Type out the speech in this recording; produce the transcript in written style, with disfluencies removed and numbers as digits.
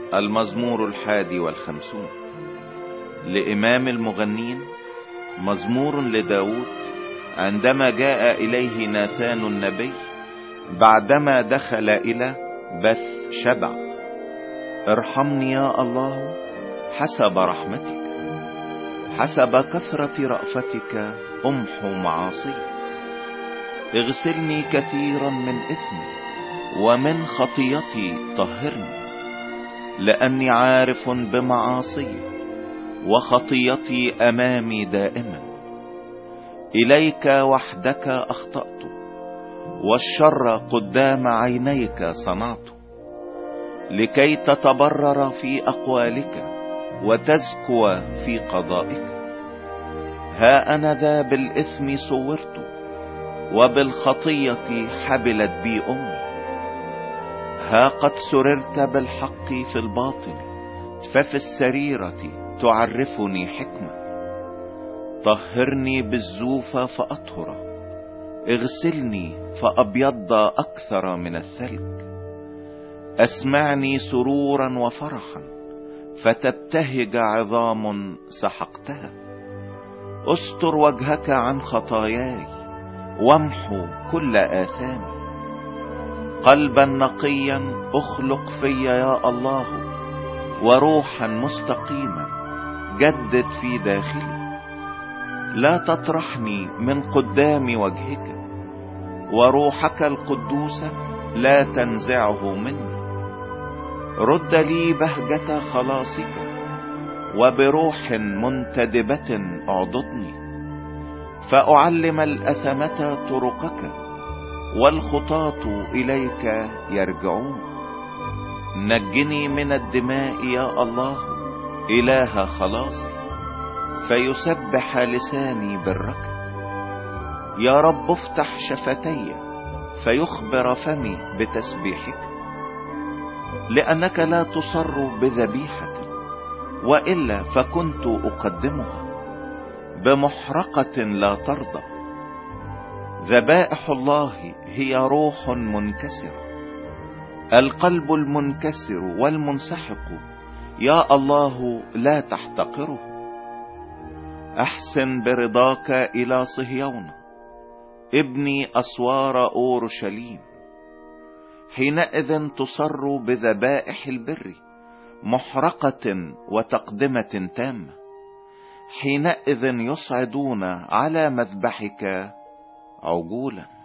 المزمور 51 لإمام المغنين. مزمور لداود عندما جاء إليه ناثان النبي بعدما دخل إلى بث شبع. ارحمني يا الله حسب رحمتك، حسب كثرة رأفتك أمحو معاصي. اغسلني كثيرا من إثمي ومن خطيتي طهرني، لأني عارف بمعاصي وخطيتي أمامي دائما. إليك وحدك أخطأت والشر قدام عينيك صنعت، لكي تتبرر في أقوالك وتزكو في قضائك. ها أنا ذا بالإثم صورت وبالخطية حبلت بي أمي. ها قد سررت بالحق في الباطن، ففي السريرة تعرفني حكمة. طهرني بالزوف فأطهر، اغسلني فأبيض أكثر من الثلج. أسمعني سرورا وفرحا فتبتهج عظام سحقتها. استر وجهك عن خطاياي وامحو كل آثامي. قلبا نقيا اخلق في يا الله، وروحا مستقيما جدد في داخلي. لا تطرحني من قدام وجهك، وروحك القدوس لا تنزعه مني. رد لي بهجة خلاصك، وبروح منتدبة اعضدني. فأعلم الأثمة طرقك، والخطاة إليك يرجعون. نجني من الدماء يا الله إله خلاصي، فيسبح لساني برك. يا رب افتح شفتي فيخبر فمي بتسبيحك. لأنك لا تصر بذبيحة، وإلا فكنت أقدمها. بمحرقة لا ترضى. ذبائح الله هي روح منكسرة. القلب المنكسر والمنسحق يا الله لا تحتقره. احسن برضاك الى صهيون، ابني اسوار اورشليم. حينئذ تصر بذبائح البر، محرقة وتقدمة تامة. حينئذ يصعدون على مذبحك عجولا.